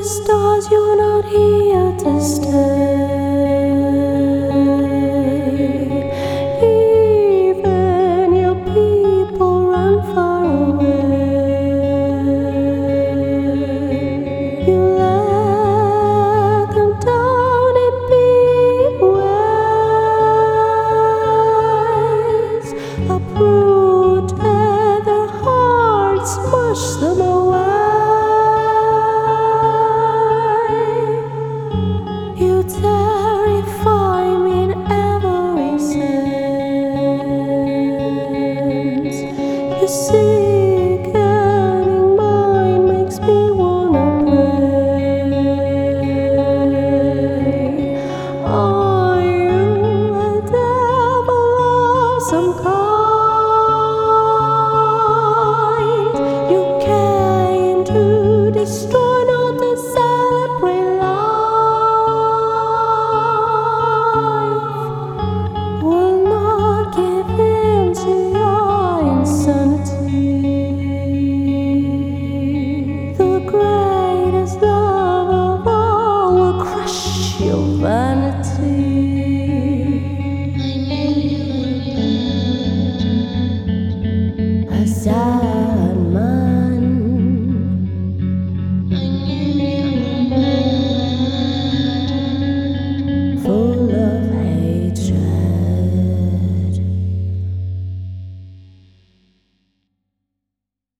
stars, you're not here to stay. Even your people run far away. You let them down in big ways. Uprooted their hearts, smash them away. You terrify me in every sense. Your sickening mind makes me wanna pray. Are you a devil of some kind?